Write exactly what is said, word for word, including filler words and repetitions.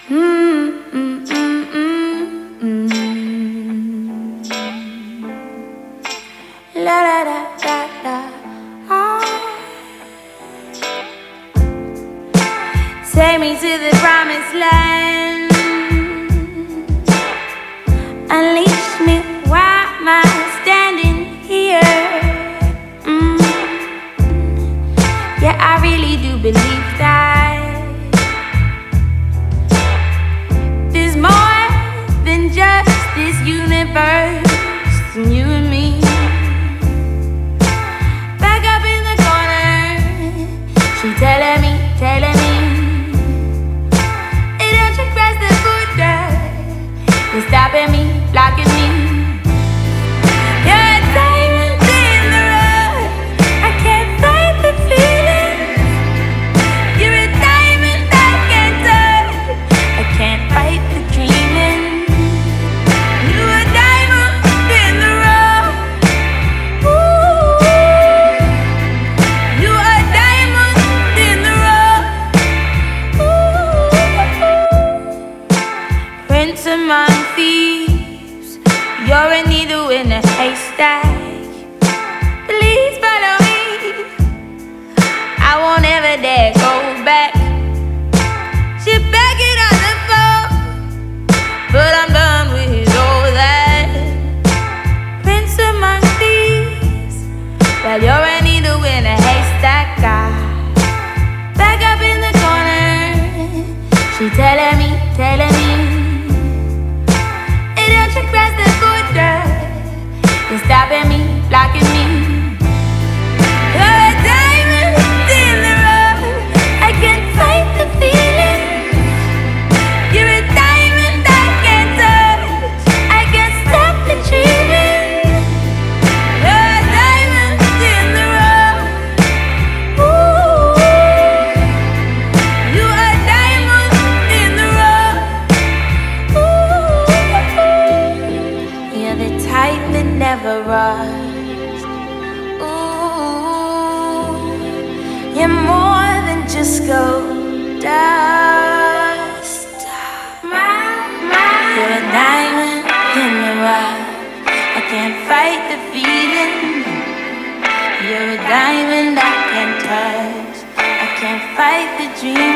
Mm, mm, mm, mm, mm. La la la la la. Ah. Take me to the promised land. Unleash me while I'm standing here. Mm. Yeah, I really do believe that there's more than just this universe and you and me. Back up in the corner, she telling me, telling me, it don't you cross the border, you're stopping me, blocking me. You're a diamond in the rough, I can't fight the feeling. You're a diamond I can't touch, I can't fight the dreaming. You're a diamond in the rough. Ooh, you're a diamond in the rough. Ooh, Prince among thieves, you're a needle in a haystack. Please follow me, I won't ever dare go back. She back it on the phone, but I'm done with all that. Prince among thieves, well you're a needle in a haystack. Ah, back up in the corner, she telling me, telling me, it don't you cross the border, you're stopping me, blocking me. You're a diamond in the rough, I can't fight the feeling. You're a diamond I can't touch, I can't stop the dreaming. You're a diamond in the rough. Ooh, you're a diamond in the rough. Ooh, you're the type that never rust. Ooh, you're more than just gold dust. You're a diamond in the rough, I can't fight the feeling. You're a diamond I can't touch, I can't fight the dream.